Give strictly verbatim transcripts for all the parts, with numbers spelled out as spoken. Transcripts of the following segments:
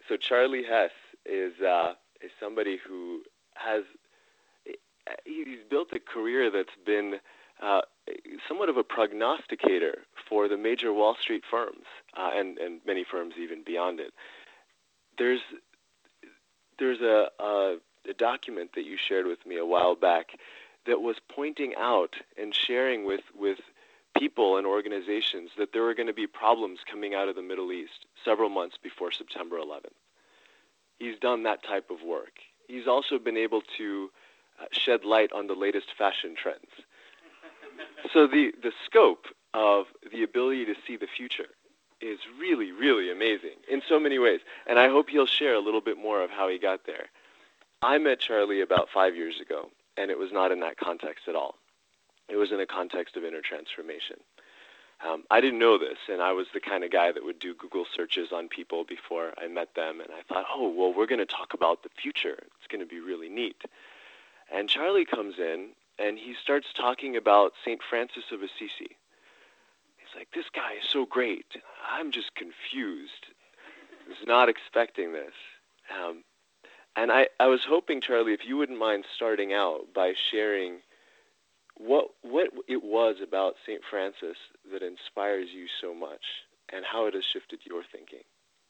so Charlie Hess is uh, is somebody who has he's built a career that's been uh, somewhat of a prognosticator for the major Wall Street firms uh, and and many firms even beyond it. There's there's a, a a document that you shared with me a while back that was pointing out and sharing with with people and organizations that there were going to be problems coming out of the Middle East several months before September eleventh. He's done that type of work. He's also been able to uh, shed light on the latest fashion trends. So the, the scope of the ability to see the future is really, really amazing in so many ways. And I hope he'll share a little bit more of how he got there. I met Charlie about five years ago, and it was not in that context at all. It was in a context of inner transformation. Um, I didn't know this, and I was the kind of guy that would do Google searches on people before I met them, and I thought, oh, well, we're going to talk about the future. It's going to be really neat. And Charlie comes in, and he starts talking about Saint Francis of Assisi. He's like, this guy is so great. I'm just confused. I was not expecting this. Um, and I, I was hoping, Charlie, if you wouldn't mind starting out by sharing what what it was about Saint Francis that inspires you so much and how it has shifted your thinking.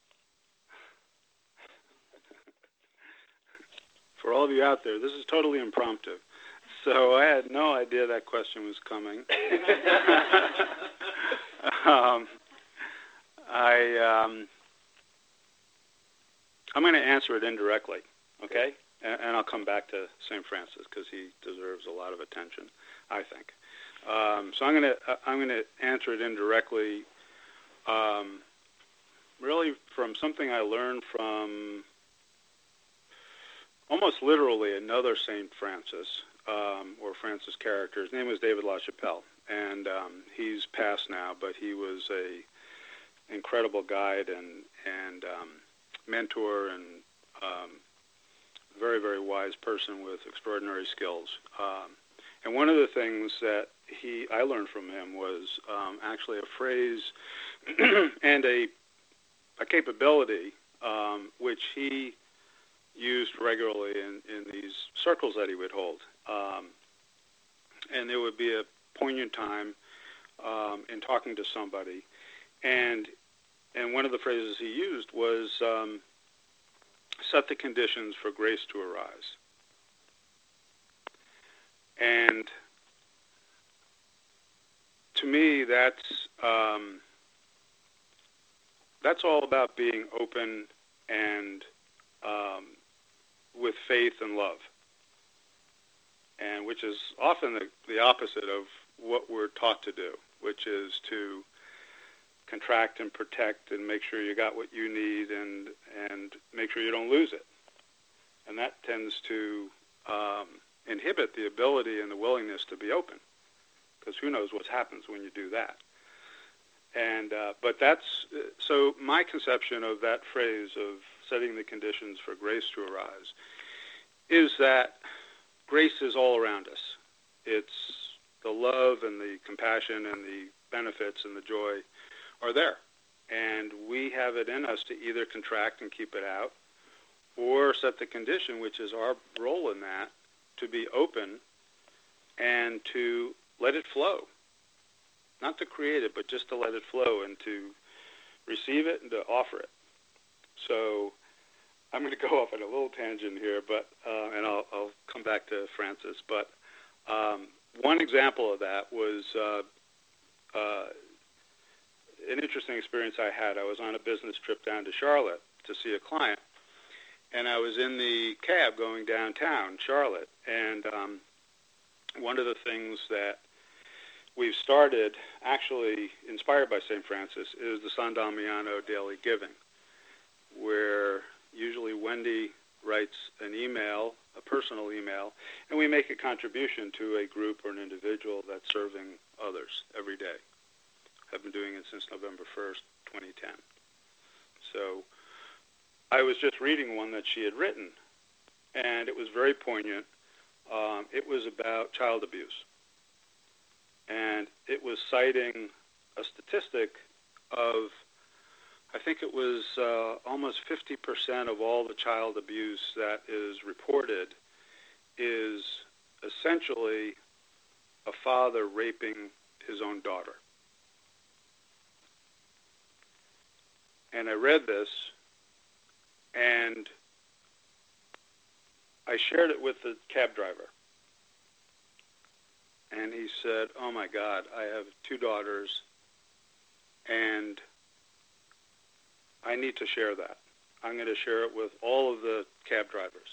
For all of you out there, this is totally impromptu. So I had no idea that question was coming. um, I, um, I'm going to answer it indirectly, okay? And, and I'll come back to Saint Francis because he deserves a lot of attention, I think. Um, so I'm going to I'm going to answer it indirectly, um, really from something I learned from almost literally another Saint Francis, um, or Francis character. His name was David LaChapelle, and um, he's passed now, but he was a incredible guide and and um, mentor and um, very, very wise person with extraordinary skills. Um, and one of the things that he I learned from him was um, actually a phrase and a, a capability um, which he used regularly in, in these circles that he would hold. Um, and there would be a poignant time um, in talking to somebody. And and one of the phrases he used was, um, set the conditions for grace to arise. And to me, that's um, that's all about being open and um, with faith and love, and which is often the, the opposite of what we're taught to do, which is to contract and protect and make sure you got what you need and and make sure you don't lose it. And that tends to um, inhibit the ability and the willingness to be open, because who knows what happens when you do that. And uh, but that's so my conception of that phrase of setting the conditions for grace to arise is that grace is all around us. It's the love and the compassion and the benefits and the joy are there. And we have it in us to either contract and keep it out or set the condition, which is our role in that, to be open and to let it flow. Not to create it, but just to let it flow and to receive it and to offer it. So I'm going to go off on a little tangent here, but uh, and I'll, I'll come back to Francis. But um, one example of that was uh, uh, an interesting experience I had. I was on a business trip down to Charlotte to see a client, and I was in the cab going downtown Charlotte. And um, one of the things that we've started, actually inspired by Saint Francis, is the San Damiano Daily Giving, where usually Wendy writes an email, a personal email, and we make a contribution to a group or an individual that's serving others every day. I've been doing it since November first, twenty ten. So I was just reading one that she had written, and it was very poignant. Um, it was about child abuse. And it was citing a statistic of I think it was uh, almost fifty percent of all the child abuse that is reported is essentially a father raping his own daughter. And I read this, and I shared it with the cab driver. And he said, oh my God, I have two daughters, and I need to share that. I'm going to share it with all of the cab drivers.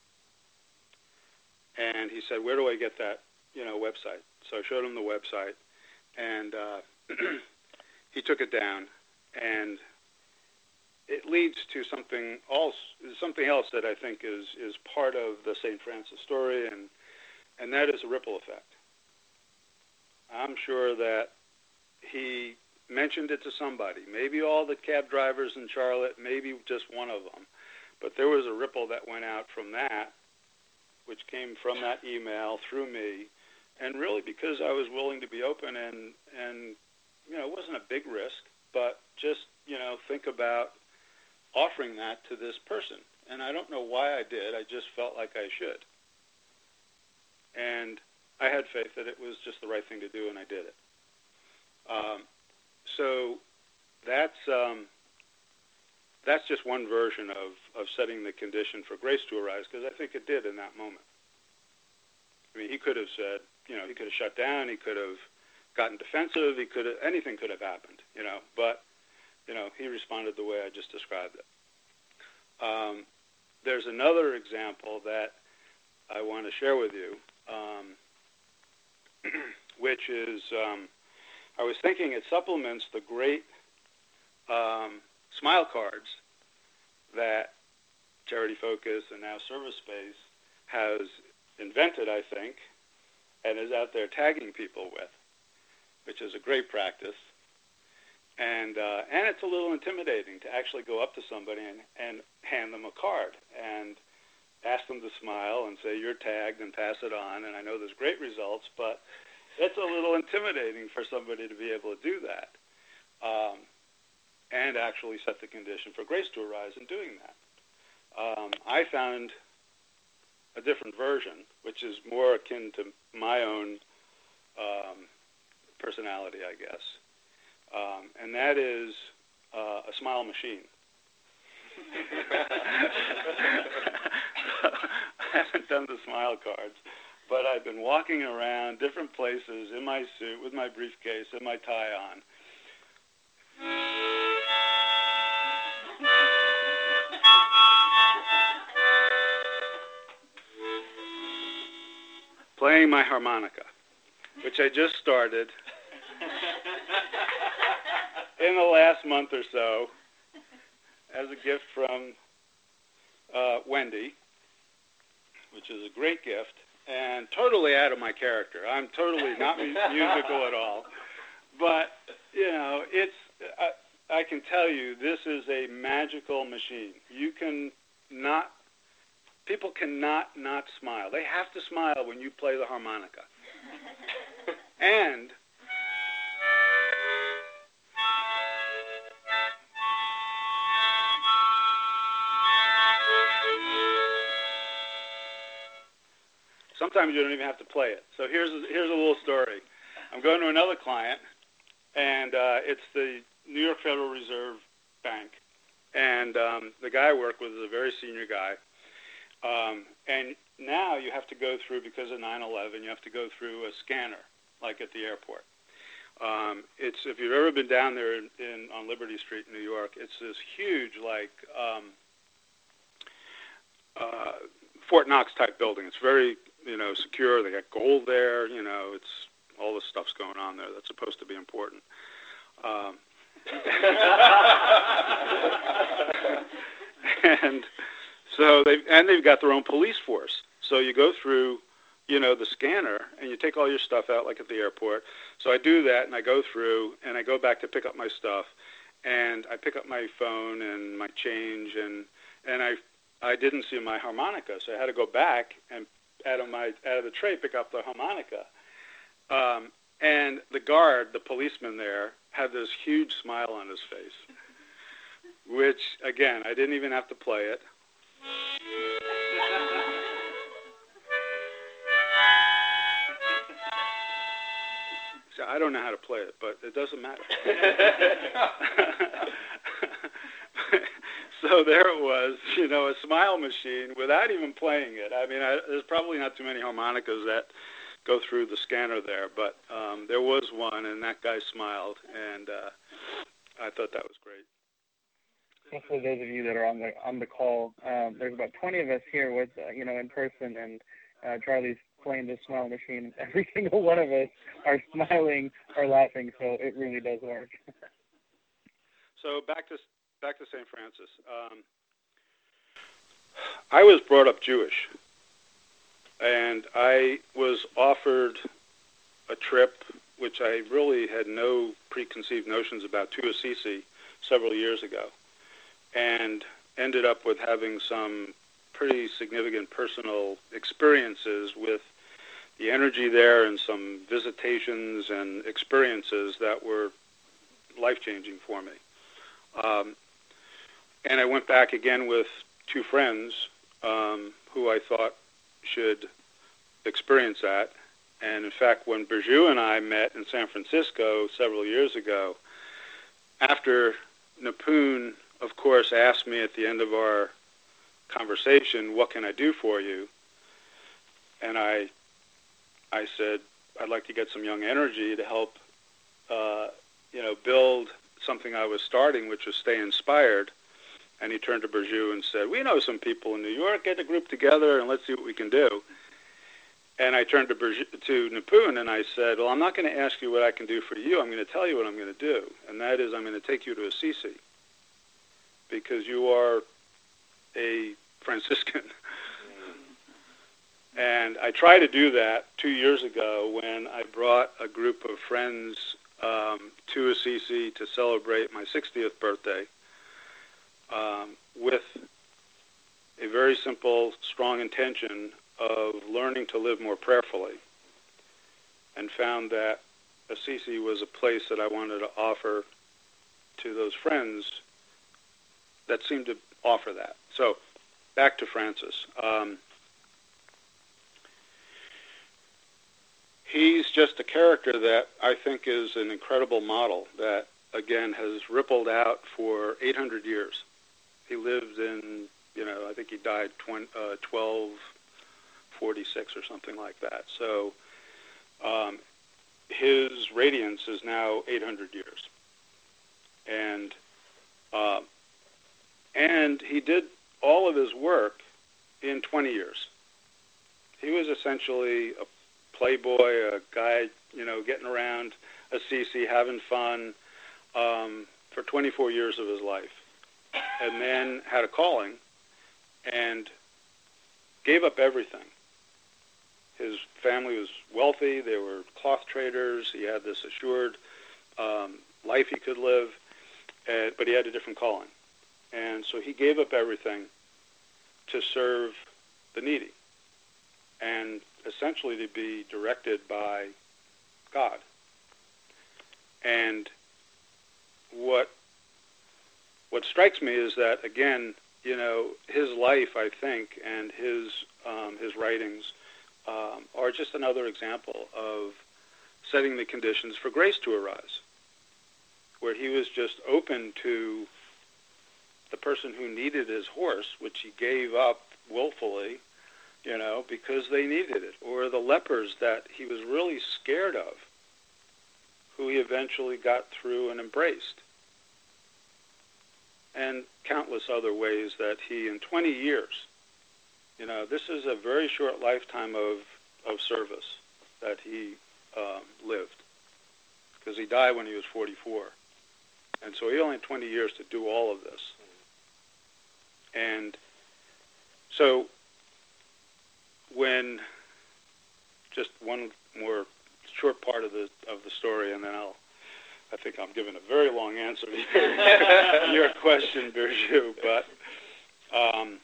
And he said, where do I get that, you know, website? So I showed him the website, and uh, he took it down, and it leads to something else, something else that I think is, is part of the Saint Francis story, and, and that is a ripple effect. I'm sure that he mentioned it to somebody, maybe all the cab drivers in Charlotte, maybe just one of them, but there was a ripple that went out from that, which came from that email through me, and really because I was willing to be open, and, and you know, it wasn't a big risk, but just, you know, think about offering that to this person. And I don't know why I did, I just felt like I should. And I had faith that it was just the right thing to do, and I did it. Um, so that's um, that's just one version of, of setting the condition for grace to arise, because I think it did in that moment. I mean, he could have said, you know, he could have shut down, he could have gotten defensive, he could have, anything could have happened, you know, but, you know, he responded the way I just described it. Um, there's another example that I want to share with you, um, which is, um, I was thinking it supplements the great um, smile cards that Charity Focus and now Service Space has invented, I think, and is out there tagging people with, which is a great practice. And uh, and it's a little intimidating to actually go up to somebody and, and hand them a card and ask them to smile and say, you're tagged, and pass it on. And I know there's great results, but it's a little intimidating for somebody to be able to do that um, and actually set the condition for grace to arise in doing that. Um, I found a different version, which is more akin to my own um, personality, I guess. Um, and that is uh, a smile machine. I haven't done the smile cards, but I've been walking around different places in my suit with my briefcase and my tie on. Playing my harmonica, which I just started in the last month or so as a gift from uh, Wendy, which is a great gift, and totally out of my character. I'm totally not musical at all. But, you know, it's, I, I can tell you, this is a magical machine. You can not, people cannot not smile. They have to smile when you play the harmonica. And sometimes you don't even have to play it. So here's a, here's a little story. I'm going to another client, and uh, it's the New York Federal Reserve Bank. And um, the guy I work with is a very senior guy. Um, and now you have to go through, because of nine eleven, you have to go through a scanner, like at the airport. Um, it's, if you've ever been down there in, in, on Liberty Street in New York, it's this huge, like, um, uh, Fort Knox type building. It's very, you know, secure. They got gold there. You know, it's all this stuff's going on there that's supposed to be important. Um, and so they and they've got their own police force. So you go through, you know, the scanner, and you take all your stuff out, like at the airport. So I do that, and I go through, and I go back to pick up my stuff, and I pick up my phone and my change, and and I I didn't see my harmonica, so I had to go back and out of my out of the tray pick up the harmonica. Um, and the guard, the policeman there, had this huge smile on his face. which, again, I didn't even have to play it. So I don't know how to play it, but it doesn't matter. So there it was, you know, a smile machine without even playing it. I mean, I, there's probably not too many harmonicas that go through the scanner there, but um, there was one, and that guy smiled, and uh, I thought that was great. Just for those of you that are on the on the call, um, there's about twenty of us here with, uh, you know, in person, and uh, Charlie's playing the smile machine. Every single one of us are smiling or laughing, so it really does work. So back to back to Saint Francis. Um, I was brought up Jewish, and I was offered a trip, which I really had no preconceived notions about, to Assisi several years ago, and ended up with having some pretty significant personal experiences with the energy there and some visitations and experiences that were life-changing for me. Um, and I went back again with two friends um, who I thought should experience that. And in fact, when Burju and I met in San Francisco several years ago, after Nipun, of course, asked me at the end of our conversation, what can I do for you? And I I said, I'd like to get some young energy to help, uh, you know, build something I was starting, which was Stay Inspired. And he turned to Burju and said, we know some people in New York, get a group together and let's see what we can do. And I turned to Burju, to Nipun and I said, well, I'm not going to ask you what I can do for you. I'm going to tell you what I'm going to do. And that is I'm going to take you to Assisi because you are a Franciscan. And I tried to do that two years ago when I brought a group of friends um, to Assisi to celebrate my sixtieth birthday um, with a very simple, strong intention of learning to live more prayerfully, and found that Assisi was a place that I wanted to offer to those friends that seemed to offer that. So back to Francis. Um, He's just a character that I think is an incredible model that, again, has rippled out for eight hundred years. He lived in, you know, I think he died twelve forty-six or something like that. So um, his radiance is now eight hundred years. And, uh, and he did all of his work in twenty years. He was essentially a playboy, a guy, you know, getting around Assisi, having fun um, for twenty-four years of his life, and then had a calling and gave up everything. His family was wealthy. They were cloth traders. He had this assured um, life he could live, uh, but he had a different calling. And so he gave up everything to serve the needy and essentially to be directed by God. And what what strikes me is that, again, you know, his life, I think, and his um, his writings um, are just another example of setting the conditions for grace to arise, where he was just open to the person who needed his horse, which he gave up willfully, you know, because they needed it, or the lepers that he was really scared of, who he eventually got through and embraced, and countless other ways that he, in twenty years, you know, this is a very short lifetime of, of service that he um, lived, because he died when he was forty-four, and so he only had twenty years to do all of this. And so when, just one more short part of the of the story, and then I'll, I think I'm giving a very long answer to your, your question, Burju, but, um,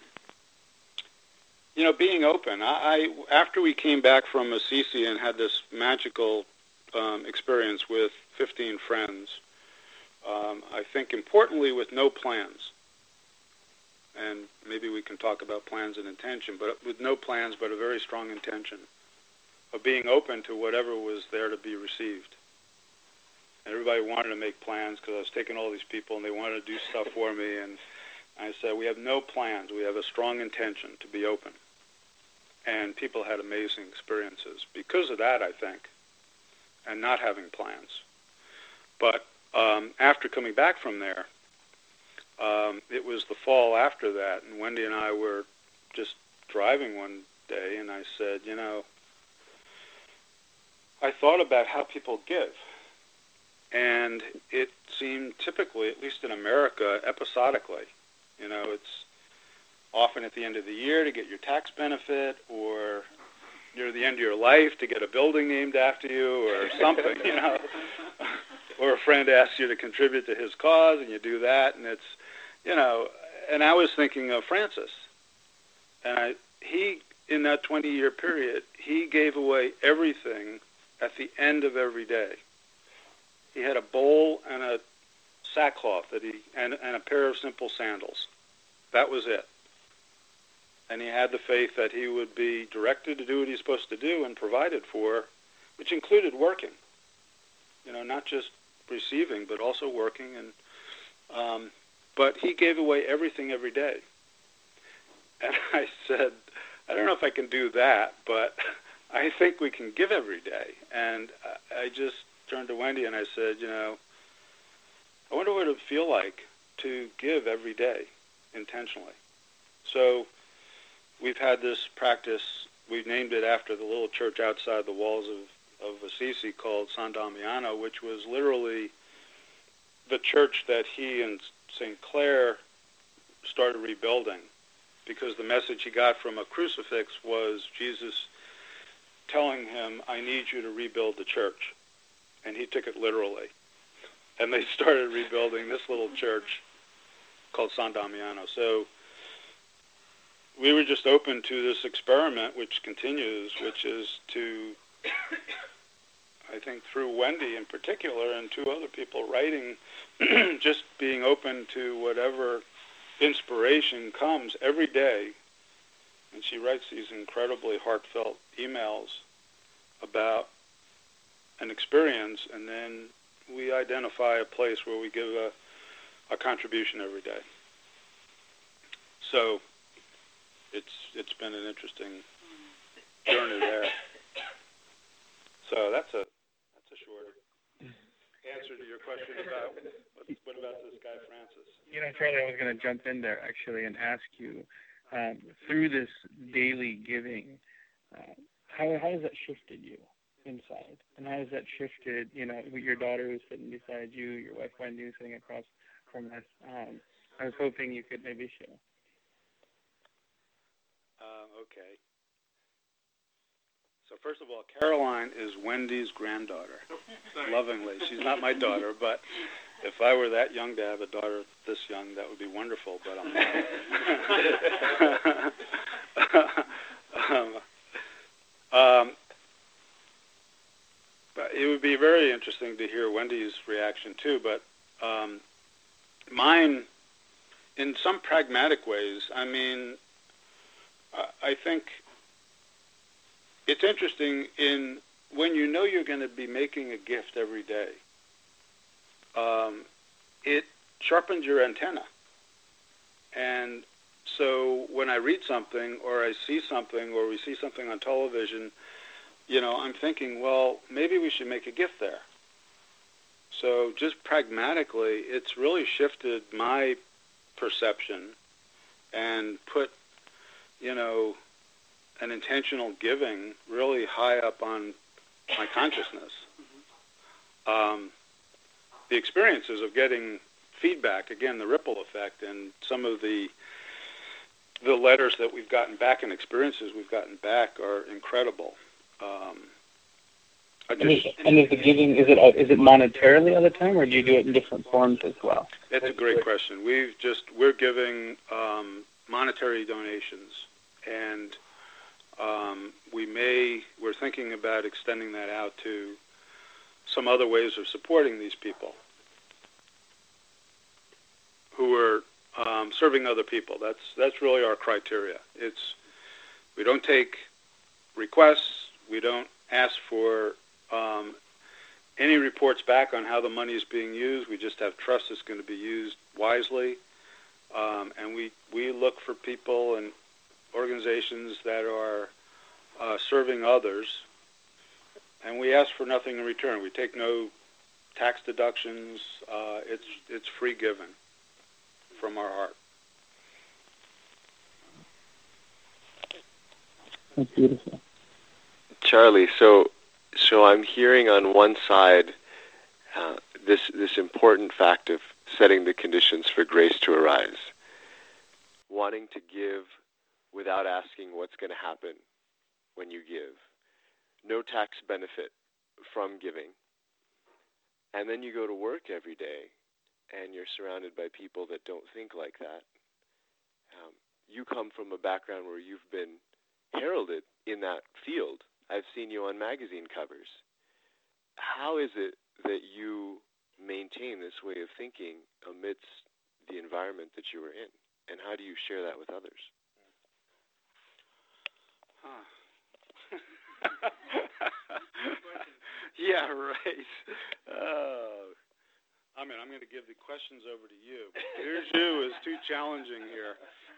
you know, being open. I, I, after we came back from Assisi and had this magical um, experience with fifteen friends, Um, I think importantly with no plans. And maybe we can talk about plans and intention, but with no plans but a very strong intention of being open to whatever was there to be received. And everybody wanted to make plans because I was taking all these people and they wanted to do stuff for me. And I said, we have no plans. We have a strong intention to be open. And people had amazing experiences because of that, I think, and not having plans. But um, after coming back from there, um, it was the fall after that, and Wendy and I were just driving one day, and I said, you know, I thought about how people give. And it seemed typically, at least in America, episodically. You know, it's often at the end of the year to get your tax benefit, or near the end of your life to get a building named after you, or something, you know. Or a friend asks you to contribute to his cause, and you do that, and it's, you know. And I was thinking of Francis. And I, he, in that twenty-year period, he gave away everything at the end of every day. He had a bowl and a sackcloth that he and, and a pair of simple sandals. That was it. And he had the faith that he would be directed to do what he's supposed to do and provided for, which included working. You know, not just receiving, but also working. And um, but he gave away everything every day. And I said, I don't know if I can do that, but I think we can give every day. And I just turned to Wendy and I said, you know, I wonder what it would feel like to give every day intentionally. So we've had this practice. We've named it after the little church outside the walls of, of Assisi called San Damiano, which was literally the church that he and Saint Clare started rebuilding, because the message he got from a crucifix was Jesus telling him, I need you to rebuild the church. And he took it literally. And they started rebuilding this little church called San Damiano. So we were just open to this experiment, which continues, which is to, I think through Wendy in particular and two other people writing, just being open to whatever inspiration comes every day. And she writes these incredibly heartfelt emails about an experience, and then we identify a place where we give a, a contribution every day. So it's it's been an interesting journey there. So that's a that's a short answer to your question about what, what about this guy Francis. You know, Charlie, I was going to jump in there actually and ask you, um, through this daily giving, uh, how how has that shifted you inside, and how has that shifted, you know, your daughter who's sitting beside you, your wife Wendy who's sitting across from us? Um, I was hoping you could maybe share. Uh, okay. So first of all, Caroline is Wendy's granddaughter, lovingly. She's not my daughter, but if I were that young to have a daughter this young, that would be wonderful, but I'm not. um, um, but it would be very interesting to hear Wendy's reaction too, but um, mine, in some pragmatic ways, I mean, I think it's interesting in when you know you're going to be making a gift every day, um, it sharpens your antenna. And so when I read something or I see something or we see something on television, you know, I'm thinking, well, maybe we should make a gift there. So just pragmatically, it's really shifted my perception and put, you know, an intentional giving really high up on my consciousness. Um, the experiences of getting feedback, again, the ripple effect, and some of the the letters that we've gotten back and experiences we've gotten back are incredible. Um, I just, and, is, and is the giving, is it is it monetarily all the time, or do you do it in different forms as well? It's a great question. We've just, we're giving um, monetary donations, and um, we may, we're thinking about extending that out to some other ways of supporting these people. who are um, serving other people. That's that's really our criteria. It's we don't take requests. We don't ask for um, any reports back on how the money is being used. We just have trust it's going to be used wisely, um, and we we look for people and organizations that are uh, serving others, and we ask for nothing in return. We take no tax deductions. Uh, it's it's free giving from our heart. That's beautiful. Charlie, so so I'm hearing on one side uh, this this important fact of setting the conditions for grace to arise, wanting to give without asking what's going to happen when you give, no tax benefit from giving, and then you go to work every day and you're surrounded by people that don't think like that. Um, you come from a background where you've been heralded in that field. I've seen you on magazine covers. How is it that you maintain this way of thinking amidst the environment that you were in? And how do you share that with others? Huh. Yeah, right. Oh. I mean, I'm going to give the questions over to you. Here's you is too challenging here.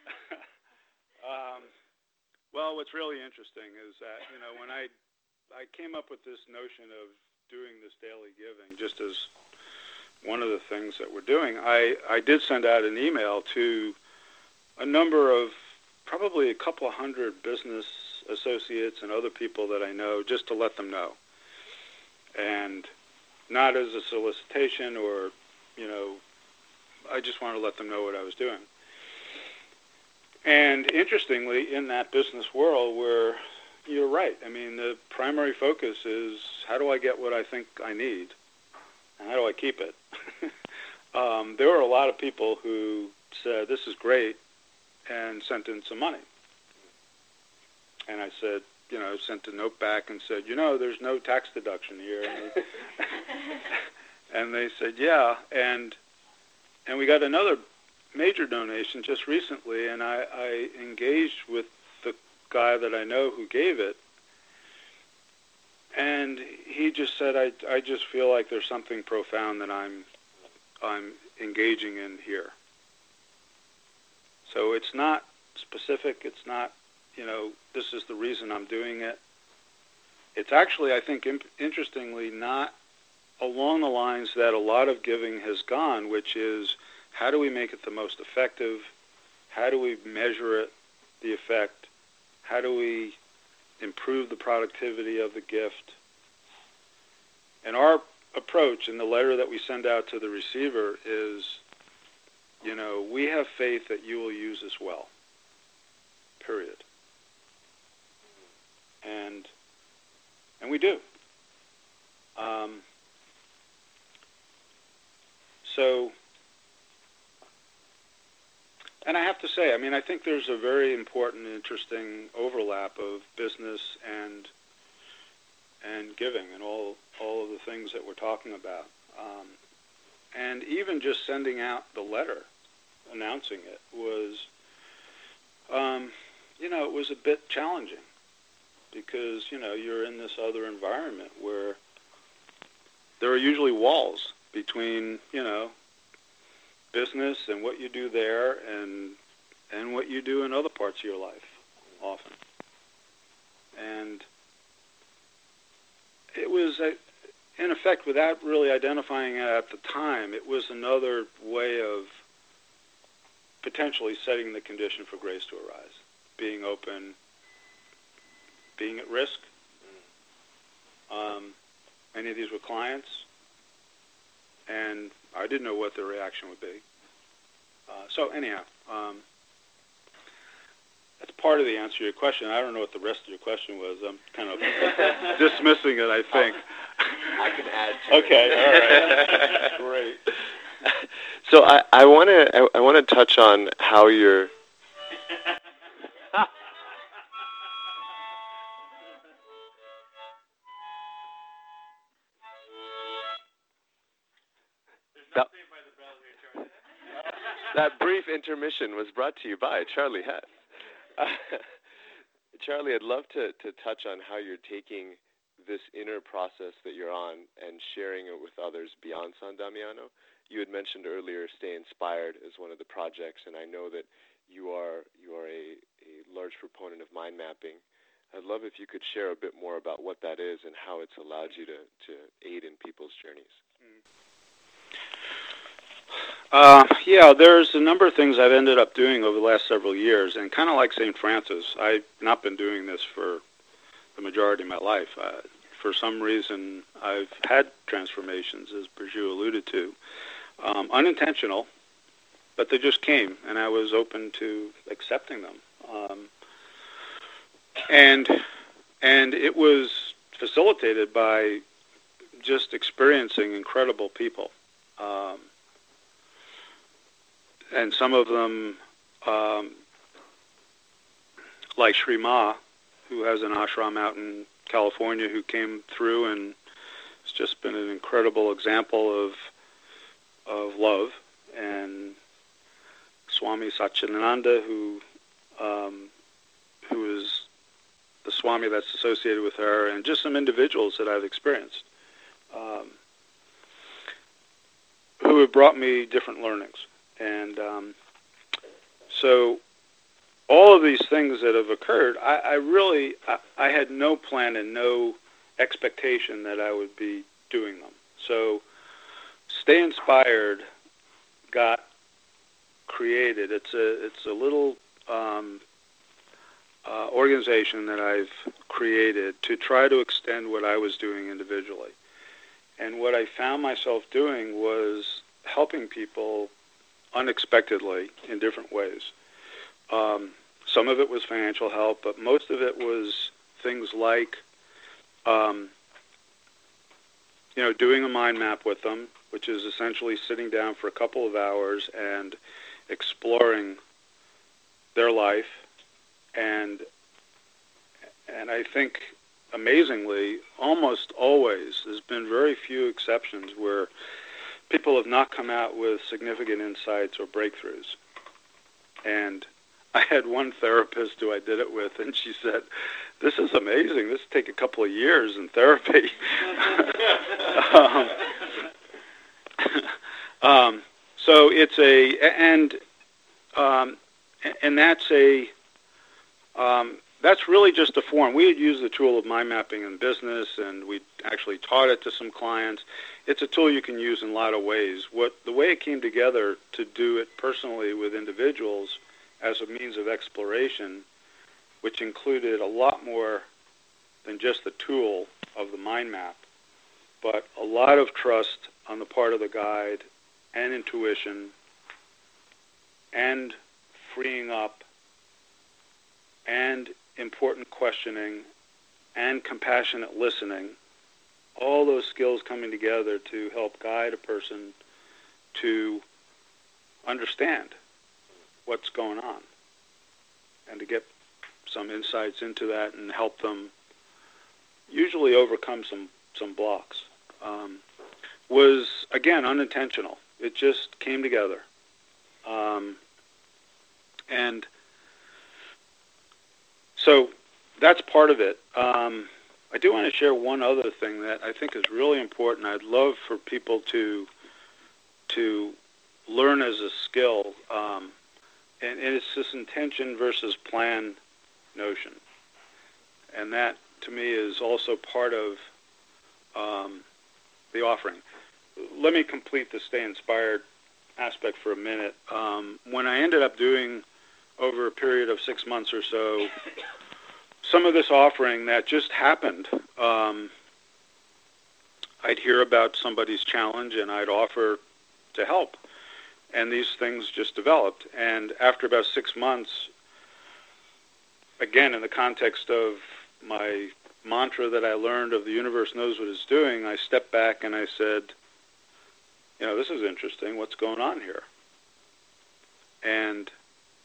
um, well, what's really interesting is that, you know, when I I came up with this notion of doing this daily giving, just as one of the things that we're doing, I, I did send out an email to a number of, probably a couple of hundred business associates and other people that I know, just to let them know. And not as a solicitation or, you know, I just wanted to let them know what I was doing. And interestingly, in that business world where you're right, I mean, the primary focus is how do I get what I think I need and how do I keep it? um, there were a lot of people who said, this is great, and sent in some money. And I said, you know, sent a note back and said, you know, there's no tax deduction here. And they, and they said, yeah. And and we got another major donation just recently, and I, I engaged with the guy that I know who gave it. And he just said, I, I just feel like there's something profound that I'm I'm engaging in here. So it's not specific. It's not, you know, this is the reason I'm doing it. It's actually, I think, imp- interestingly, not along the lines that a lot of giving has gone, which is how do we make it the most effective? How do we measure it, the effect? How do we improve the productivity of the gift? And our approach in the letter that we send out to the receiver is, you know, we have faith that you will use this well, period. And and we do. Um, so, and I have to say, I mean, I think there's a very important, interesting overlap of business and and giving and all all of the things that we're talking about. Um, and even just sending out the letter announcing it was, um, you know, it was a bit challenging. Because, you know, you're in this other environment where there are usually walls between, you know, business and what you do there and and what you do in other parts of your life often. And it was, a, in effect, without really identifying it at the time, it was another way of potentially setting the condition for grace to arise, being open, being at risk. Um, many of these were clients, and I didn't know what their reaction would be. Uh, so anyhow, um, that's part of the answer to your question. I don't know what the rest of your question was. I'm kind of dismissing it, I think. I can add to okay, it. all right. Great. So I, I want to I, I want to touch on how you're intermission was brought to you by Charlie Hess. Uh, Charlie, I'd love to, to touch on how you're taking this inner process that you're on and sharing it with others beyond San Damiano. You had mentioned earlier Stay Inspired as one of the projects, and I know that you are you are a, a large proponent of mind mapping. I'd love if you could share a bit more about what that is and how it's allowed you to, to aid in people's journeys. Uh, yeah, there's a number of things I've ended up doing over the last several years, and kind of like Saint Francis, I've not been doing this for the majority of my life. Uh, for some reason, I've had transformations, as Burju alluded to, um, unintentional, but they just came, and I was open to accepting them. Um, and and it was facilitated by just experiencing incredible people. Um, and some of them, um, like Sri Ma, who has an ashram out in California, who came through and has just been an incredible example of of love, and Swami Satchidananda, who um, who is the Swami that's associated with her, and just some individuals that I've experienced, um, who have brought me different learnings. And um, so all of these things that have occurred, I, I really, I, I had no plan and no expectation that I would be doing them. So Stay Inspired got created. It's a, it's a little um, uh, organization that I've created to try to extend what I was doing individually. And what I found myself doing was helping people unexpectedly in different ways. Um, some of it was financial help, but most of it was things like, um, you know, doing a mind map with them, which is essentially sitting down for a couple of hours and exploring their life. And and I think, amazingly, almost always, there's been very few exceptions where people have not come out with significant insights or breakthroughs. And I had one therapist who I did it with, and she said, "This is amazing. This will take a couple of years in therapy." um, um, so it's a, and um, and that's a, um, that's really just a form. We had used the tool of mind mapping in business, and we actually taught it to some clients. It's a tool you can use in a lot of ways. What the way it came together to do it personally with individuals as a means of exploration, which included a lot more than just the tool of the mind map, but a lot of trust on the part of the guide, and intuition, and freeing up, and important questioning, and compassionate listening, all those skills coming together to help guide a person to understand what's going on and to get some insights into that and help them usually overcome some, some blocks. Um, was, again, unintentional. It just came together. Um, and so that's part of it. Um, I do want to share one other thing that I think is really important. I'd love for people to to learn as a skill, um, and, and it's this intention versus plan notion. And that, to me, is also part of um, the offering. Let me complete the Stay Inspired aspect for a minute. Um, when I ended up doing, over a period of six months or so, some of this offering that just happened, um, I'd hear about somebody's challenge and I'd offer to help. And these things just developed. And after about six months, again, in the context of my mantra that I learned of the universe knows what it's doing, I stepped back and I said, you know, this is interesting. What's going on here? And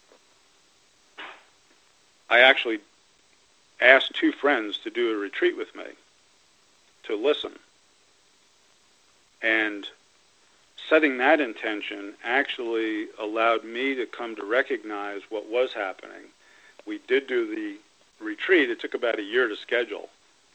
I actually asked two friends to do a retreat with me, to listen. And setting that intention actually allowed me to come to recognize what was happening. We did do the retreat. It took about a year to schedule.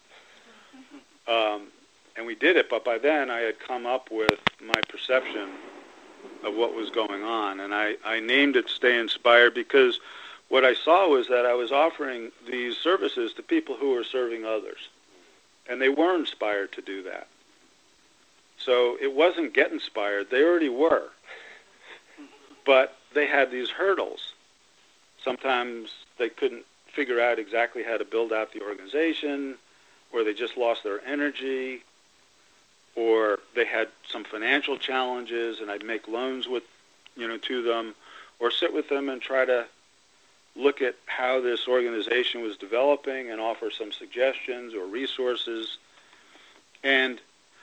Um, and we did it, but by then I had come up with my perception of what was going on. And I, I named it Stay Inspired because what I saw was that I was offering these services to people who were serving others. And they were inspired to do that. So it wasn't get inspired. They already were. But they had these hurdles. Sometimes they couldn't figure out exactly how to build out the organization, or they just lost their energy, or they had some financial challenges, and I'd make loans with, you know, to them, or sit with them and try to look at how this organization was developing and offer some suggestions or resources. And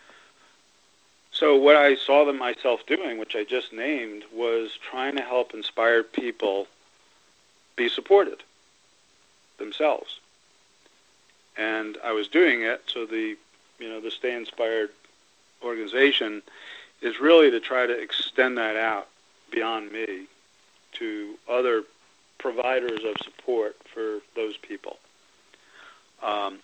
so what I saw them myself doing, which I just named, was trying to help inspired people be supported themselves. And I was doing it, so the, you know, the Stay Inspired organization is really to try to extend that out beyond me to other providers of support for those people. Um,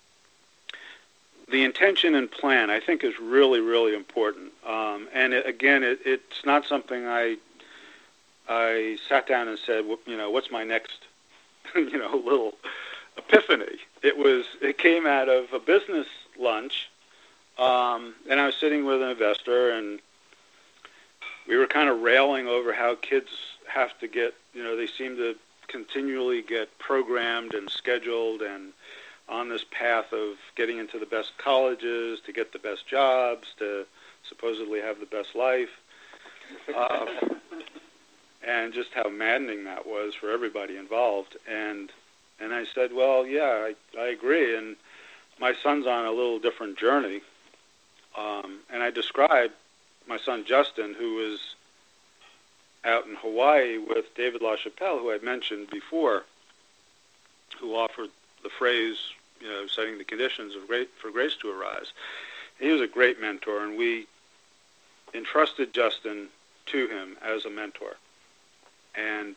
the intention and plan, I think, is really, really important. Um, and it, again, it, it's not something I I sat down and said, you know, what's my next, you know, little epiphany. It was, it came out of a business lunch, um, and I was sitting with an investor, and we were kind of railing over how kids have to get, you know, they seem to continually get programmed and scheduled and on this path of getting into the best colleges, to get the best jobs, to supposedly have the best life. Uh, and just how maddening that was for everybody involved. And and I said, well, yeah, I, I agree. And my son's on a little different journey. Um, and I described my son Justin, who was out in Hawaii with David LaChapelle, who I mentioned before, who offered the phrase, you know, setting the conditions of great, for grace to arise. He was a great mentor, and we entrusted Justin to him as a mentor. And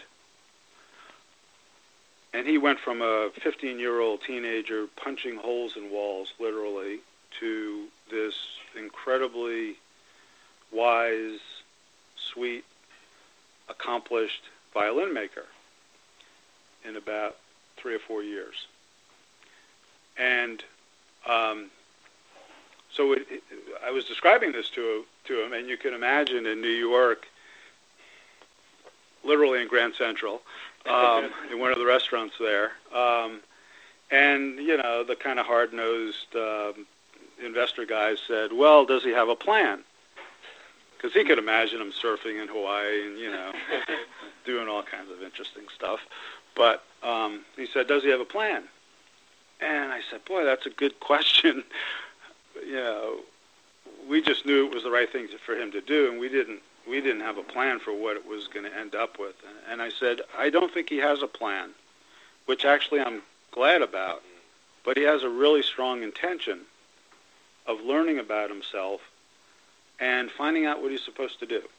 and he went from a fifteen-year-old teenager punching holes in walls, literally, to this incredibly wise, sweet, accomplished violin maker in about three or four years. And um, so it, it, I was describing this to to him, and you can imagine in New York, literally in Grand Central, um, in one of the restaurants there, um, and you know, the kind of hard-nosed um, investor guys said, "Well, does he have a plan?" Because he could imagine him surfing in Hawaii and, you know, doing all kinds of interesting stuff. But um, he said, "Does he have a plan?" And I said, "Boy, that's a good question." You know, we just knew it was the right thing to, for him to do, and we didn't we didn't have a plan for what it was going to end up with. And, and I said, "I don't think he has a plan," which actually I'm glad about. But he has a really strong intention of learning about himself and finding out what he's supposed to do.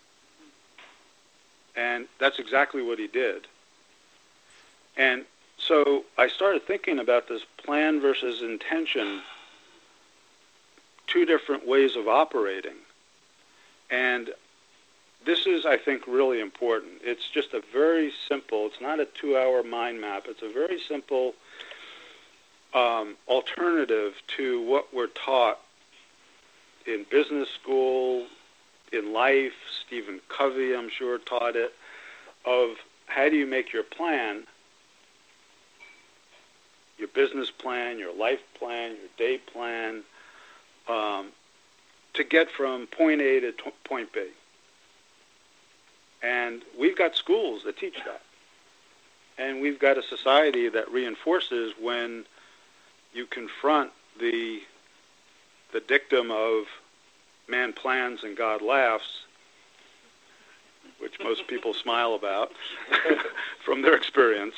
And that's exactly what he did. And so I started thinking about this plan versus intention, two different ways of operating. And this is, I think, really important. It's just a very simple, it's not a two-hour mind map. It's a very simple um, alternative to what we're taught in business school, in life. Stephen Covey, I'm sure, taught it, of how do you make your plan, your business plan, your life plan, your day plan, um, to get from point A to t- point B. And we've got schools that teach that. And we've got a society that reinforces when you confront the the dictum of man plans and God laughs, which most people smile about from their experience.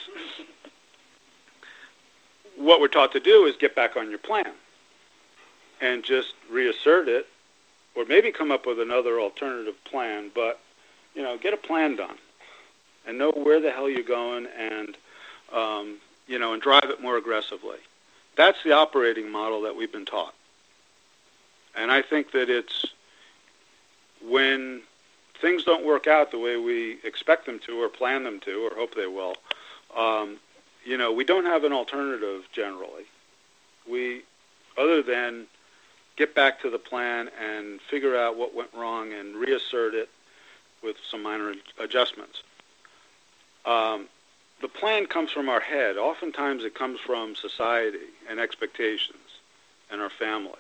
What we're taught to do is get back on your plan and just reassert it or maybe come up with another alternative plan, but, you know, get a plan done and know where the hell you're going and, um, you know, and drive it more aggressively. That's the operating model that we've been taught. And I think that it's when things don't work out the way we expect them to or plan them to or hope they will, um, you know, we don't have an alternative generally. We, other than get back to the plan and figure out what went wrong and reassert it with some minor adjustments. Um, the plan comes from our head. Oftentimes it comes from society and expectations and our family.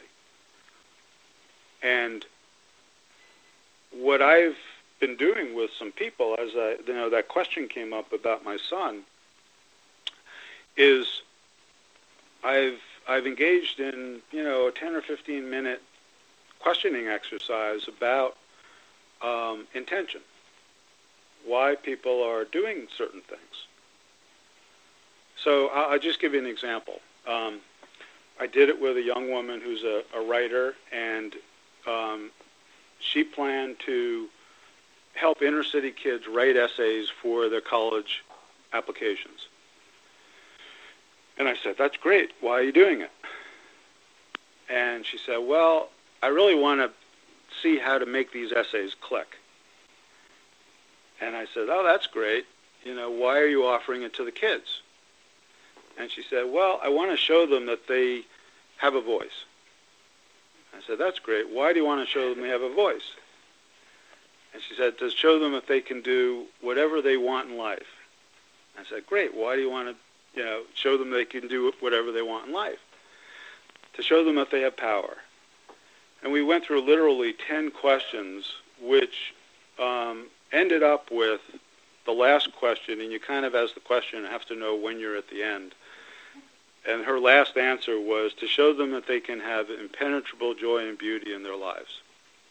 And what I've been doing with some people, as I, you know, that question came up about my son, is I've I've engaged in, you know, a ten or fifteen minute questioning exercise about um, intention, why people are doing certain things. So I'll, I'll just give you an example. Um, I did it with a young woman who's a, a writer, and um, she planned to help inner city kids write essays for their college applications. And I said, that's great. Why are you doing it? And she said, well, I really want to see how to make these essays click. And I said, oh, that's great. You know, why are you offering it to the kids? And she said, well, I want to show them that they have a voice. I said, that's great. Why do you want to show them they have a voice? And she said, to show them that they can do whatever they want in life. I said, great. Why do you want to, you know, show them they can do whatever they want in life? To show them that they have power. And we went through literally ten questions, which um, ended up with the last question, and you kind of, as the questioner, have to know when you're at the end. And her last answer was to show them that they can have impenetrable joy and beauty in their lives.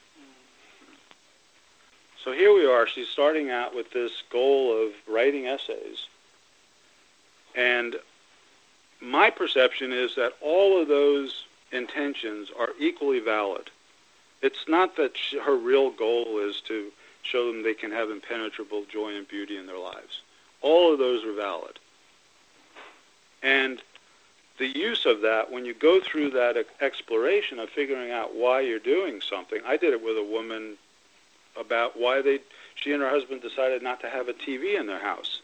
So here we are. She's starting out with this goal of writing essays. And my perception is that all of those intentions are equally valid. It's not that she, her real goal is to show them they can have impenetrable joy and beauty in their lives. All of those are valid. And the use of that, when you go through that exploration of figuring out why you're doing something, I did it with a woman about why they, she and her husband decided not to have a T V in their house,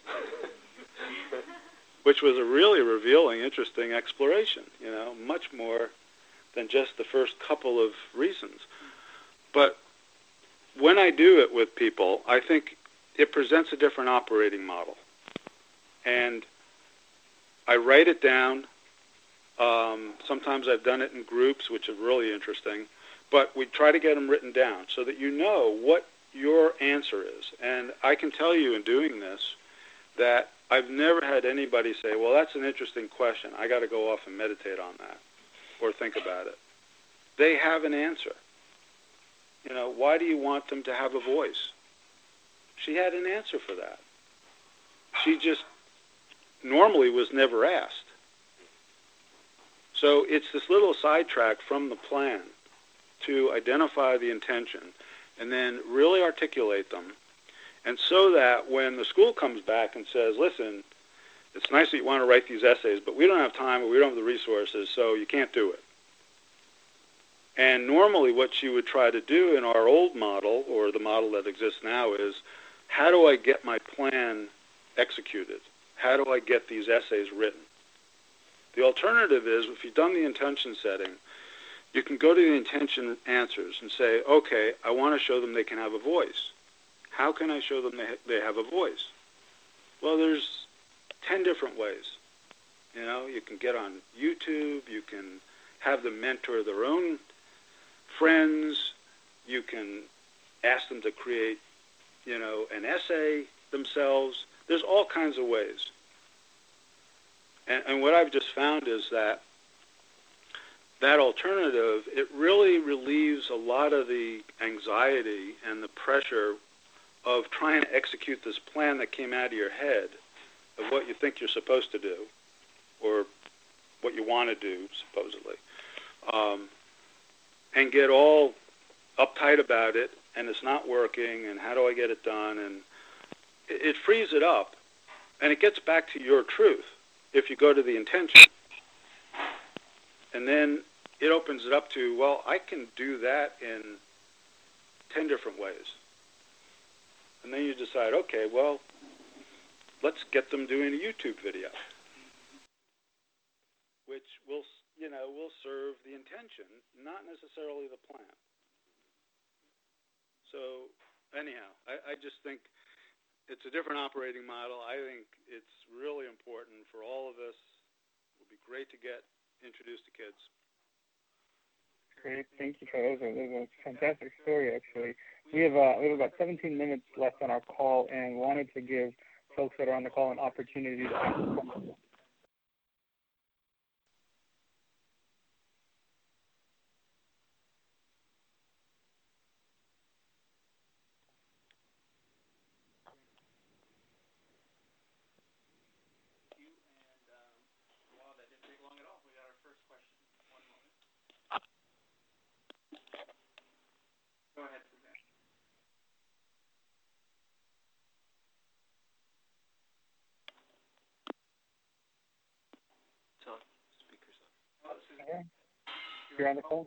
which was a really revealing, interesting exploration, you know, much more than just the first couple of reasons. But when I do it with people, I think it presents a different operating model. And I write it down. Um, sometimes I've done it in groups, which is really interesting. But we try to get them written down so that you know what your answer is. And I can tell you in doing this that I've never had anybody say, well, that's an interesting question. I got to go off and meditate on that or think about it. They have an answer. You know, why do you want them to have a voice? She had an answer for that. She just normally was never asked. So it's this little sidetrack from the plan to identify the intention and then really articulate them. And so that when the school comes back and says, listen, it's nice that you want to write these essays, but we don't have time or we don't have the resources, so you can't do it. And normally what you would try to do in our old model, or the model that exists now, is how do I get my plan executed? How do I get these essays written? The alternative is, if you've done the intention setting, you can go to the intention answers and say, okay, I want to show them they can have a voice. How can I show them they, they have a voice? Well, there's ten different ways. You know, you can get on YouTube, you can have them mentor their own friends, you can ask them to create, you know, an essay themselves. There's all kinds of ways. And, and what I've just found is that that alternative, it really relieves a lot of the anxiety and the pressure of trying to execute this plan that came out of your head of what you think you're supposed to do or what you want to do, supposedly, um, and get all uptight about it and it's not working and how do I get it done, and it, it frees it up and it gets back to your truth if you go to the intention. And then it opens it up to, well, I can do that in ten different ways. And then you decide, okay, well, let's get them doing a YouTube video, which will, you know, will serve the intention, not necessarily the plan. So anyhow, I, I just think it's a different operating model. I think it's really important for all of us. It would be great to get introduced to kids. Great, thank you for those. It was a fantastic story, actually. We have uh, we have about seventeen minutes left on our call, and wanted to give folks that are on the call an opportunity to ask questions. Go ahead, Suzanne. Tom, speakers on. Oh, Suzanne, you're on the call?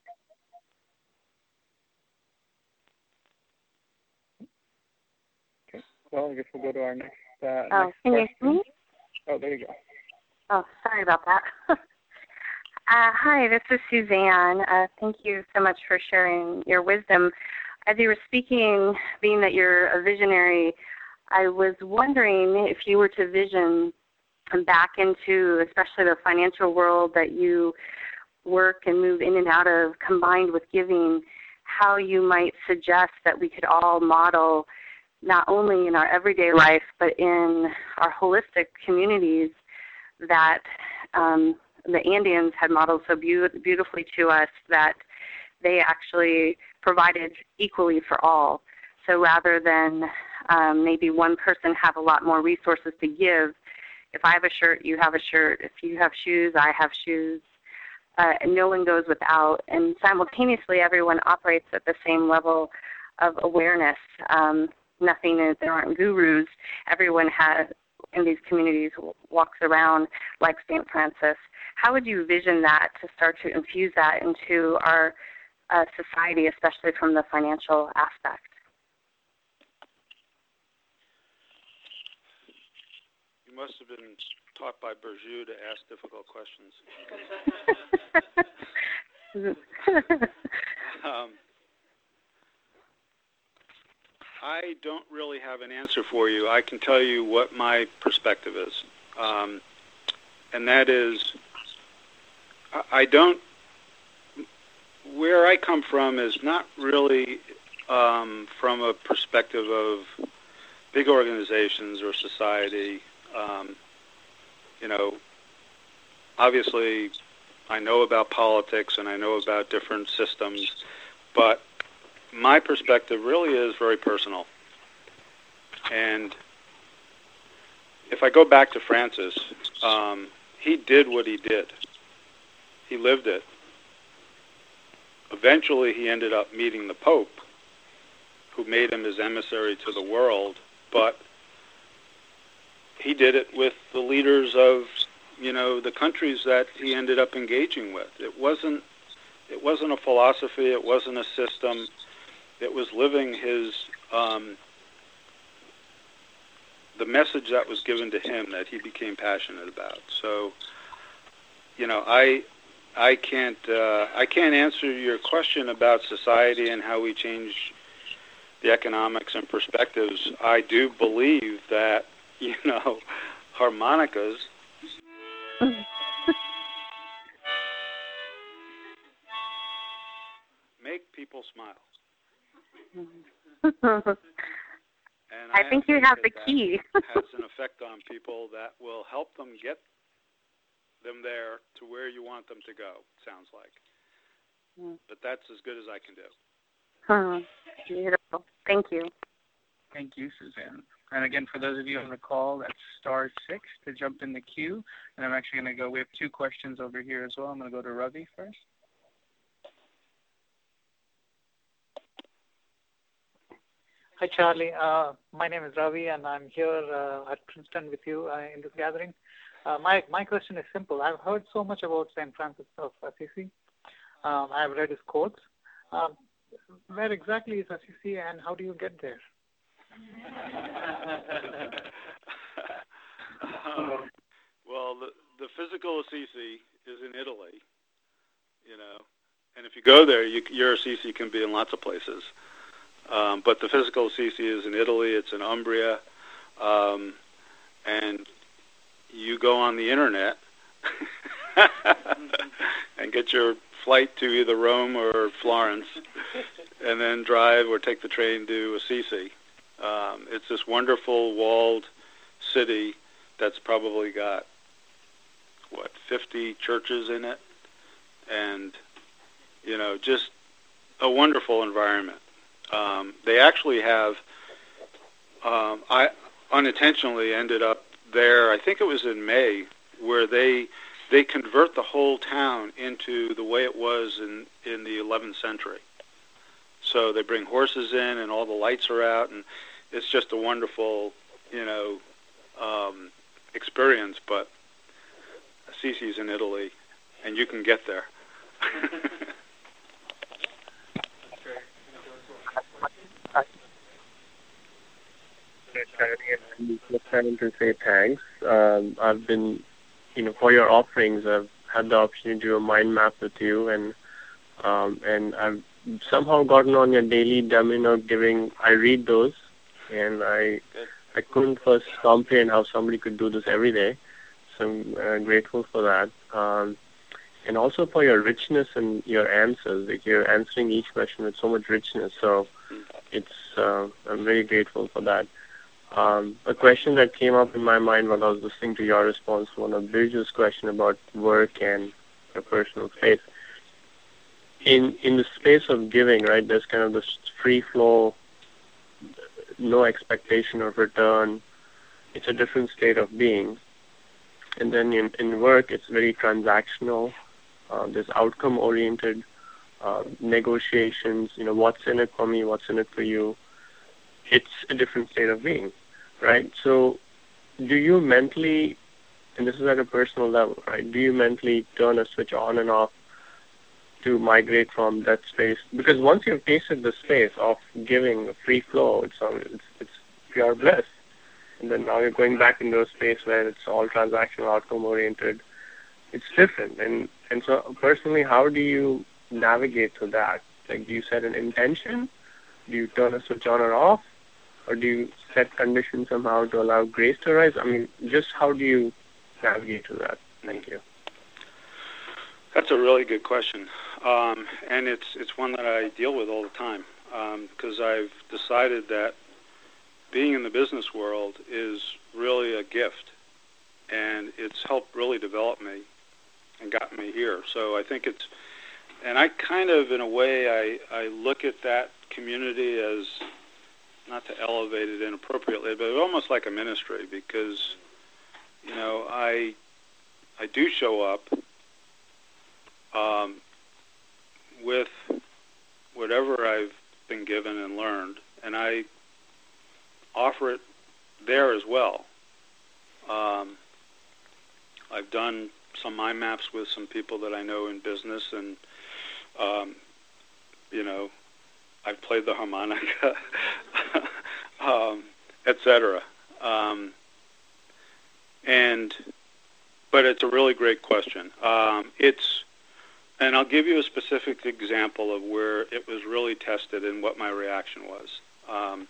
Okay. Well, I guess we'll go to our next, uh, oh, next can question. you hear me? Oh, there you go. Oh, sorry about that. uh, hi, this is Suzanne. Uh, thank you so much for sharing your wisdom. As you were speaking, being that you're a visionary, I was wondering if you were to vision back into, especially the financial world that you work and move in and out of, combined with giving, how you might suggest that we could all model not only in our everyday life, but in our holistic communities that um, the Andeans had modeled so be- beautifully to us, that they actually provided equally for all. So rather than um, maybe one person have a lot more resources to give, if I have a shirt, you have a shirt. If you have shoes, I have shoes. Uh, and no one goes without. And simultaneously, everyone operates at the same level of awareness. Um, nothing is, there aren't gurus. Everyone has, in these communities, walks around like Saint Francis. How would you vision that to start to infuse that into our uh, society, especially from the financial aspect? You must have been taught by Bourdieu to ask difficult questions. um, I don't really have an answer for you. I can tell you what my perspective is. Um, and that is, I don't, where I come from is not really um, from a perspective of big organizations or society. Um, you know, obviously I know about politics and I know about different systems, but my perspective really is very personal. And if I go back to Francis, um, he did what he did. He lived it. Eventually he ended up meeting the Pope, who made him his emissary to the world, but he did it with the leaders of, you know, the countries that he ended up engaging with. It wasn't, it wasn't a philosophy, it wasn't a system. It was living his, um, the message that was given to him that he became passionate about. So, you know, I, I can't, uh, I can't answer your question about society and how we change the economics and perspectives. I do believe that, you know, harmonicas make people smile. And I, I think you have the key. has an effect on people that will help them get them there to where you want them to go, sounds like. Mm. But that's as good as I can do. Hmm. Beautiful. Thank you. Thank you, Suzanne. And again, for those of you on the call, that's star six to jump in the queue. And I'm actually going to go, we have two questions over here as well. I'm going to go to Ravi first. Hi, Charlie. Uh, my name is Ravi, and I'm here uh, at Princeton with you uh, in this gathering. Uh, my my question is simple. I've heard so much about Saint Francis of Assisi. Um, I've read his quotes. Um, where exactly is Assisi, and how do you get there? um, well, the, the physical Assisi is in Italy, you know, and if you go there, you, your Assisi can be in lots of places. Um, but the physical Assisi is in Italy. It's in Umbria, um, and you go on the internet and get your flight to either Rome or Florence, and then drive or take the train to Assisi. Um, it's this wonderful walled city that's probably got, what, fifty churches in it, and, you know, just a wonderful environment. Um, they actually have, um, I unintentionally ended up there, I think it was in May, where they they convert the whole town into the way it was in, in the eleventh century. So they bring horses in and all the lights are out, and it's just a wonderful, you know, um, experience. But Assisi's in Italy, and you can get there. I'm just trying to say thanks. Um, I've been, you know, for your offerings, I've had the opportunity to do a mind map with you, and um, and I've somehow gotten on your daily Domino giving. I read those, and I Good. I couldn't first comprehend how somebody could do this every day. So I'm uh, grateful for that, um, and also for your richness and your answers. Like you're answering each question with so much richness. So it's uh, I'm very grateful for that. Um, a question that came up in my mind when I was listening to your response to one of Birju's question about work and your personal space. In in the space of giving, right, there's kind of this free flow, no expectation of return. It's a different state of being. And then in, in work, it's very transactional. Uh, there's outcome-oriented uh, negotiations, you know, what's in it for me, what's in it for you. It's a different state of being. Right? So do you mentally, and this is at a personal level, right, do you mentally turn a switch on and off to migrate from that space? Because once you've tasted the space of giving a free flow, it's, it's, it's pure bliss. And then now you're going back into a space where it's all transactional, outcome-oriented. It's different. And, and so personally, how do you navigate through that? Like, do you set an intention? Do you turn a switch on or off? Or do you set conditions somehow to allow grace to arise? I mean, just how do you navigate through that? Thank you. That's a really good question. Um, and it's it's one that I deal with all the time because um, I've decided that being in the business world is really a gift. And it's helped really develop me and got me here. So I think it's, and I kind of, in a way, I, I look at that community as, not to elevate it inappropriately, but almost like a ministry because, you know, I I do show up um, with whatever I've been given and learned, and I offer it there as well. Um, I've done some mind maps with some people that I know in business, and, um, you know, I've played the harmonica, um, et cetera. Um, and, but it's a really great question. Um, it's, and I'll give you a specific example of where it was really tested and what my reaction was. Um,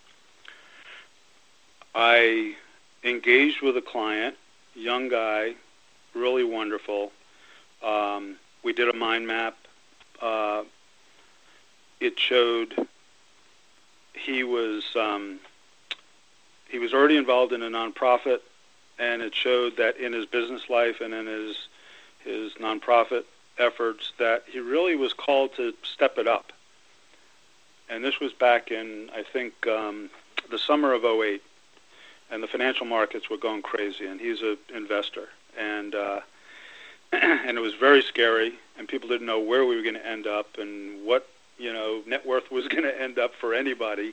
I engaged with a client, young guy, really wonderful. Um, we did a mind map. Uh, It showed he was um, he was already involved in a nonprofit, and it showed that in his business life and in his his nonprofit efforts that he really was called to step it up. And this was back in, I think, um, the summer of oh eight, and the financial markets were going crazy, and he's an investor. And uh, and it was very scary, and people didn't know where we were going to end up and what, you know, net worth was going to end up for anybody.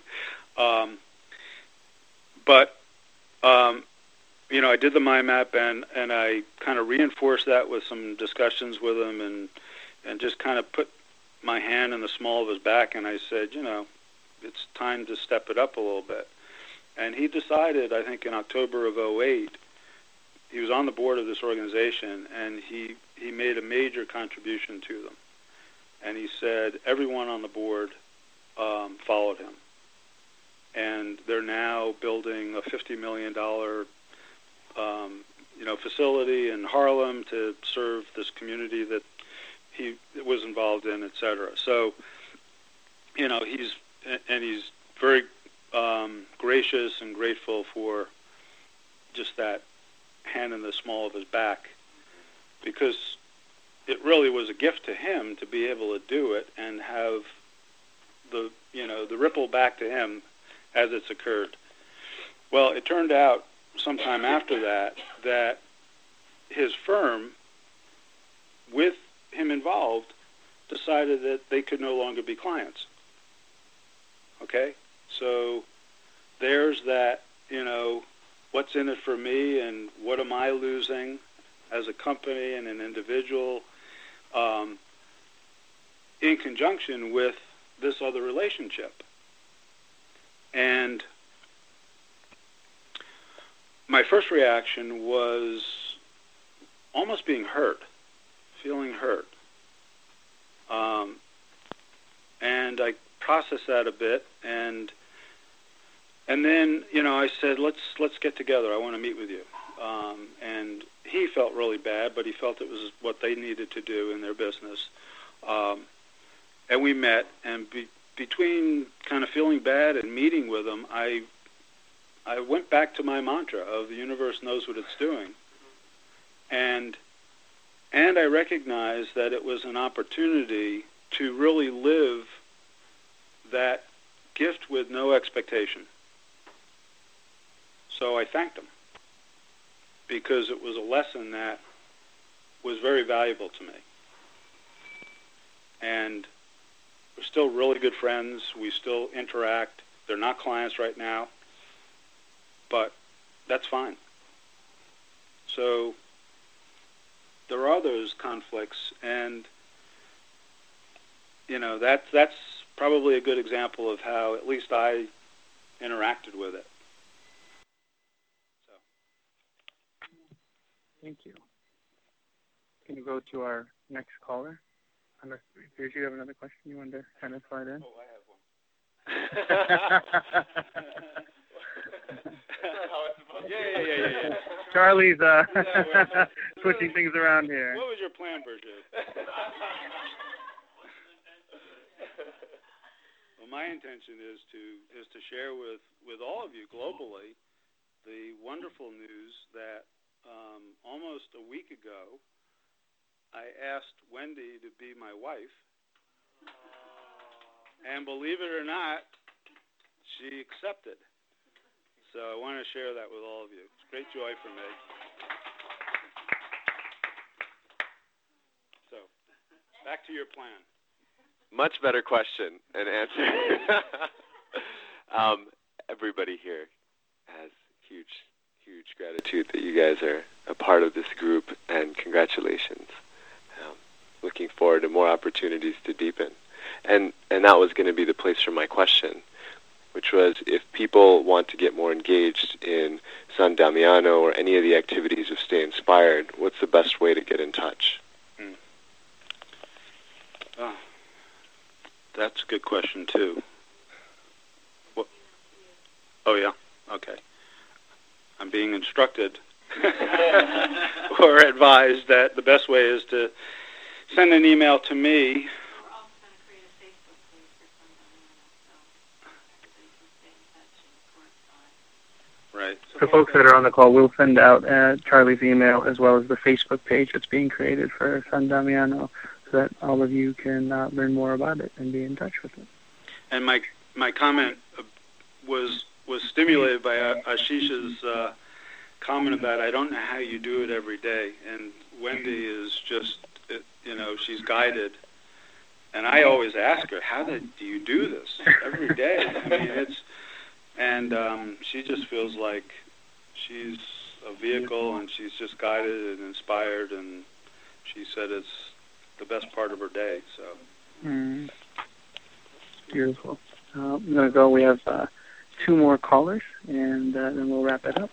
Um, but, um, you know, I did the mind map, and, and I kind of reinforced that with some discussions with him, and and just kind of put my hand in the small of his back, and I said, you know, it's time to step it up a little bit. And he decided, I think in October of oh eight, he was on the board of this organization, and he, he made a major contribution to them. And he said everyone on the board um, followed him. And they're now building a fifty million dollars um, you know, facility in Harlem to serve this community that he was involved in, et cetera. So, you know, he's, and he's very um, gracious and grateful for just that hand in the small of his back, because it really was a gift to him to be able to do it and have the, you know, the ripple back to him as it's occurred. Well, it turned out sometime after that that his firm, with him involved, decided that they could no longer be clients. Okay? So there's that, you know, what's in it for me and what am I losing as a company and an individual, um, in conjunction with this other relationship. And my first reaction was almost being hurt, feeling hurt. Um, and I processed that a bit, and and then, you know, I said, let's let's get together. I want to meet with you. Um, and he felt really bad, but he felt it was what they needed to do in their business. Um, and we met, and be, between kind of feeling bad and meeting with him, I I went back to my mantra of the universe knows what it's doing. And and I recognized that it was an opportunity to really live that gift with no expectation. So I thanked him, because it was a lesson that was very valuable to me. And we're still really good friends. We still interact. They're not clients right now, but that's fine. So there are those conflicts, and you know, that's that's probably a good example of how at least I interacted with it. So. Thank you. Can you go to our next caller? Unless, did you have another question you wanted to kind of slide in? Oh, I have one. yeah, yeah, yeah, yeah, yeah. Charlie's uh, switching things around here. What was your plan, Burgess? Well, my intention is to is to share with, with all of you globally the wonderful news that um, almost a week ago I asked Wendy to be my wife, and believe it or not, she accepted. So I want to share that with all of you. It's great joy for me. So, back to your plan. Much better question and answer. um, everybody here has huge, huge gratitude that you guys are a part of this group, and congratulations. Um, looking forward to more opportunities to deepen. And, and that was going to be the place for my question, which was, if people want to get more engaged in San Damiano or any of the activities of Stay Inspired, what's the best way to get in touch? Mm. Oh, that's a good question, too. What? Oh, yeah? Okay. I'm being instructed or advised that the best way is to send an email to me. Right. For folks that are on the call, we'll send out uh, Charlie's email as well as the Facebook page that's being created for San Damiano, so that all of you can uh, learn more about it and be in touch with it. And my my comment was was stimulated by Ashish's uh, comment about, I don't know how you do it every day, and Wendy is just, you know, she's guided. And I always ask her, how do you do this every day? I mean, it's and um, she just feels like she's a vehicle, and she's just guided and inspired, and she said it's the best part of her day. So mm. Beautiful. Uh, I'm going to go. We have uh, two more callers, and uh, then we'll wrap it up.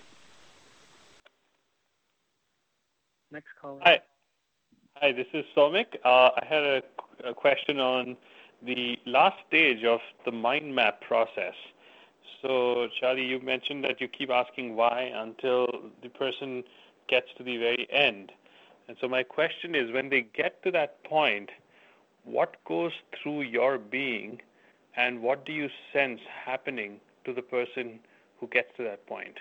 Next caller. Hi. Hi, this is Somik. Uh, I had a, a question on the last stage of the mind map process. So, Charlie, you mentioned that you keep asking why until the person gets to the very end. And so my question is, when they get to that point, what goes through your being, and what do you sense happening to the person who gets to that point?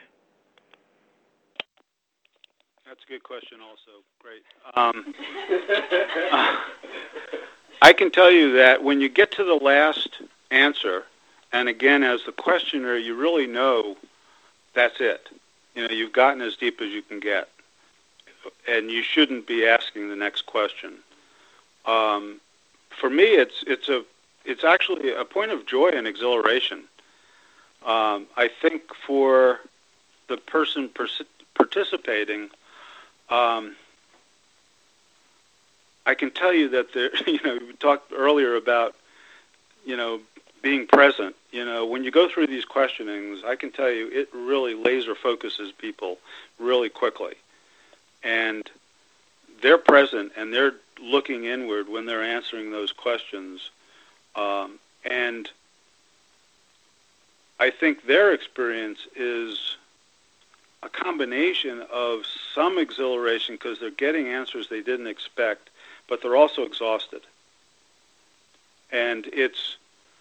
That's a good question also. Great. Um, uh, I can tell you that when you get to the last answer, and again, as the questioner, you really know that's it. You know, you've gotten as deep as you can get, and you shouldn't be asking the next question. Um, for me, it's it's a it's actually a point of joy and exhilaration. Um, I think for the person pers- participating, um, I can tell you that there. You know, we talked earlier about, you know, being present. You know, when you go through these questionings, I can tell you it really laser focuses people really quickly. And they're present and they're looking inward when they're answering those questions. Um, and I think their experience is a combination of some exhilaration because they're getting answers they didn't expect, but they're also exhausted. And it's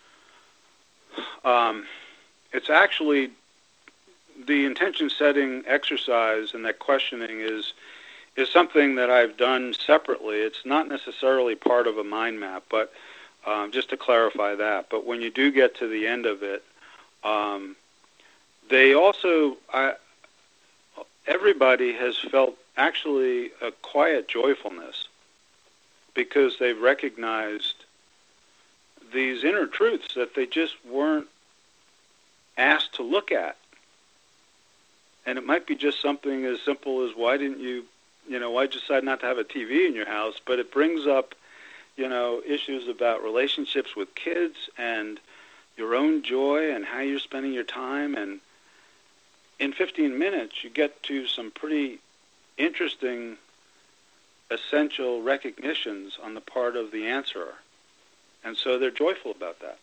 um, it's actually the intention setting exercise and that questioning is is something that I've done separately. It's not necessarily part of a mind map, but um, just to clarify that. But when you do get to the end of it, um, they also, I, everybody has felt actually a quiet joyfulness because they've recognized these inner truths that they just weren't asked to look at. And it might be just something as simple as why didn't you, you know, why decide not to have a T V in your house? But it brings up, you know, issues about relationships with kids and your own joy and how you're spending your time. And in fifteen minutes, you get to some pretty interesting, essential recognitions on the part of the answerer. And so they're joyful about that.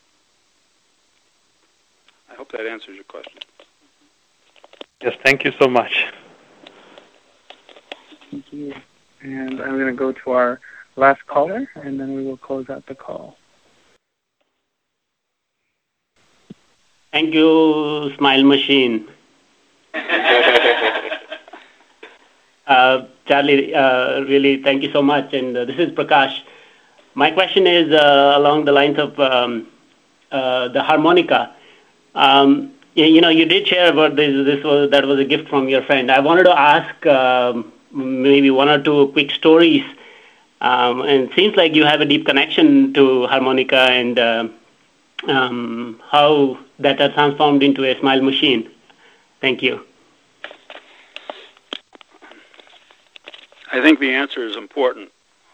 I hope that answers your question. Yes, thank you so much. Thank you. And I'm going to go to our last caller, and then we will close out the call. Thank you, Smile Machine. uh, Charlie, uh, really, thank you so much. And uh, this is Prakash. My question is uh, along the lines of um, uh, the harmonica. Um, you, you know, you did share about this. This was that was a gift from your friend. I wanted to ask um, maybe one or two quick stories. Um, and it seems like you have a deep connection to harmonica and uh, um, how that has transformed into a smile machine. Thank you. I think the answer is important.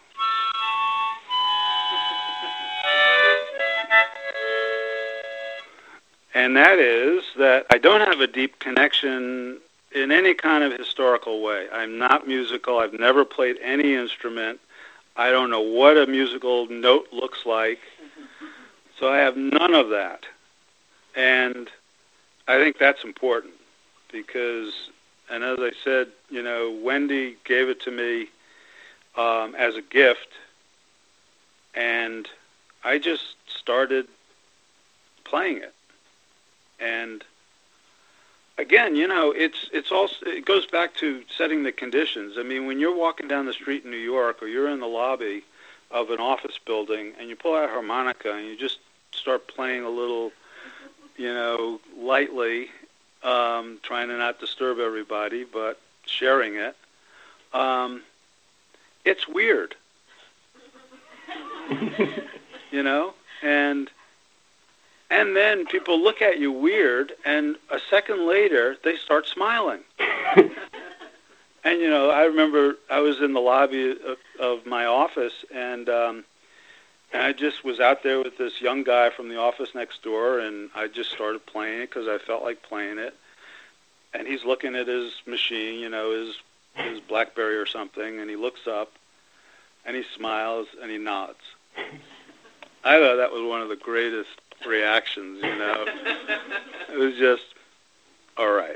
And that is that I don't have a deep connection in any kind of historical way. I'm not musical. I've never played any instrument. I don't know what a musical note looks like. So I have none of that. And I think that's important because, and as I said, you know, Wendy gave it to me um, as a gift, and I just started playing it. And again, you know, it's it's also it goes back to setting the conditions. I mean, when you're walking down the street in New York or you're in the lobby of an office building and you pull out a harmonica and you just start playing a little, you know, lightly, um, trying to not disturb everybody, but sharing it, um, it's weird, you know, and And then people look at you weird, and a second later, they start smiling. And, you know, I remember I was in the lobby of, of my office, and, um, and I just was out there with this young guy from the office next door, and I just started playing it because I felt like playing it. And he's looking at his machine, you know, his, his BlackBerry or something, and he looks up, and he smiles, and he nods. I thought that was one of the greatest reactions, you know. It was just, all right.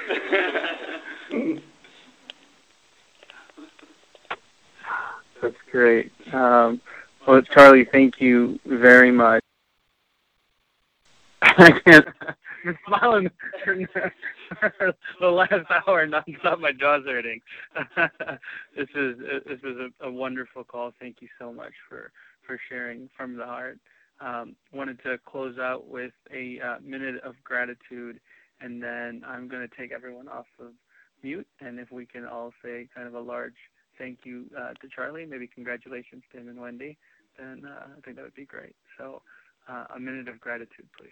That's great. Um, well, Charlie, thank you very much. I can't. I'm smiling for the last hour nonstop. My jaw's hurting. This is this is a, a wonderful call. Thank you so much for, for sharing from the heart. Um, wanted to close out with a uh, minute of gratitude, and then I'm going to take everyone off of mute. And if we can all say kind of a large thank you uh, to Charlie, maybe congratulations to him and Wendy, then uh, I think that would be great. So uh, a minute of gratitude, please.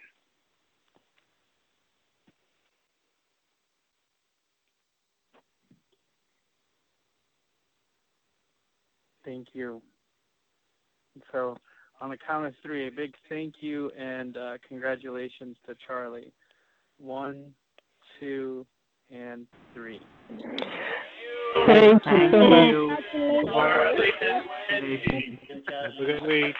Thank you. So on the count of three, a big thank you and uh, congratulations to Charlie. One, two, and three. Thank you Thank so much. you. Have a good week.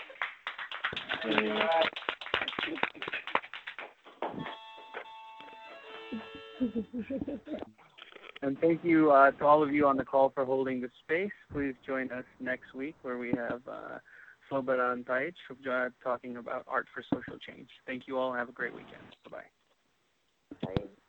And thank you uh, to all of you on the call for holding the space. Please join us next week where we have uh, Slobodan Tajic uh, talking about art for social change. Thank you all and have a great weekend. Bye-bye. Bye.